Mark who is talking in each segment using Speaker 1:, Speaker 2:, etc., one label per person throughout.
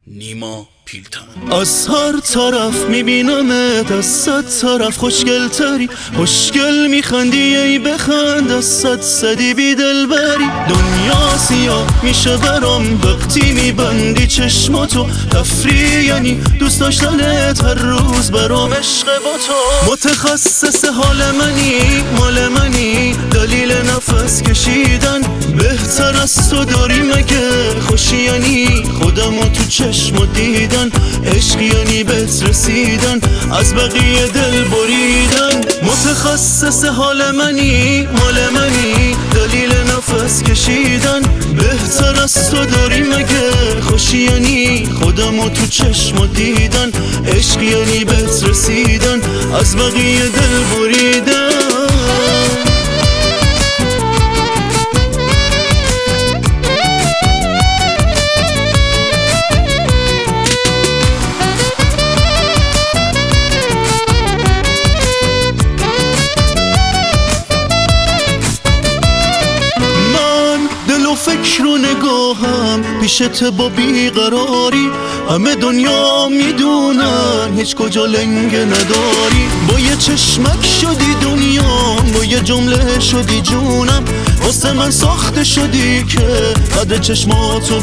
Speaker 1: نیما پیلتن. از هر طرف میبینمت، از 100 طرف خوشگلتری، خوشگل میخندی ای بخند، از 100 بی دل بری. دنیا سیاه میشه برام وقتی میبندی چشماتو، تفریح یعنی دوست داشتنت هر روز برام عشق با تو. متخصص حال منی، مال منی، دلیل نفس کشیدن، بهتر از تو داری مگه؟ خوشی یعنی خودمو تو چشم دیدن، عشق یعنی بهت رسیدن، از بقیه دل بریدن. متخصص حال منی، مال منی، دلیل نفس کشیدن، بهتر از تو داری مگه؟ خوشی یعنی خودمو تو چشم دیدن، عشق یعنی بهت رسیدن، از بقیه دل بریدن. فکر و نگاهم پیشت با بیقراری، همه دنیا میدونن هیچ کجا لنگ نداری. با یه چشمک شدی دنیا، با یه جمله شدی جونم، واسه من ساخته شدی که قدر چشماتو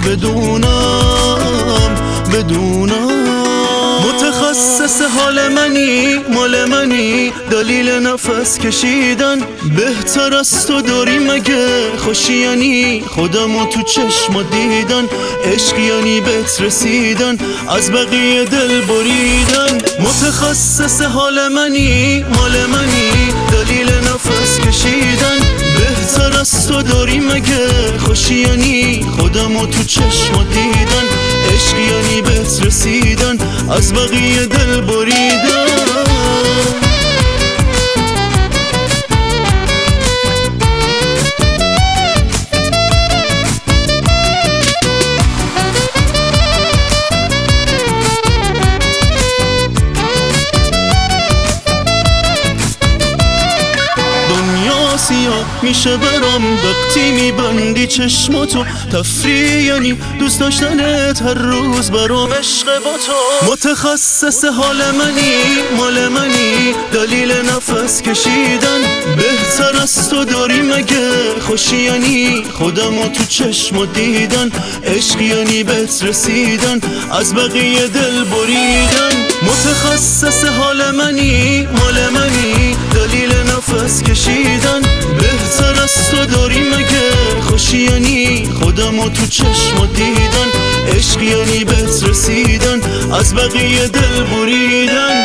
Speaker 1: بدونم. متخصص حال منی، مال منی، دلیل نفس کشیدن، بهتر از تو داری مگه؟ خوشی یعنی خودمو تو چشم دیدن، عشق یعنی بهت رسیدن، از بقیه دل بریدن. متخصص حال منی، مال منی، دلیل نفس کشیدن، بهتر از تو داری مگه؟ خوشی یعنی خودمو تو چشم دیدن، عشق یعنی بهت رسیدن، از بقیه دل بریدن. سیاه میشه برام وقتی میبندی چشماتو، تفریح یعنی دوست داشتنت هر روز برام عشق با تو. متخصص حال منی، مال منی، دلیل نفس کشیدن، بهتر از تو داری مگه؟ خوشی یعنی خودمو تو چشم دیدن، عشق یعنی بهت رسیدن، از بقیه دل بریدن. متخصص حال منی، مال منی، دلیل نفس کشیدن، بهتر از تو داری مگه؟ خوشی یعنی خودمو تو چشم دیدن، عشق یعنی بهت رسیدن، از بقیه دل بریدن.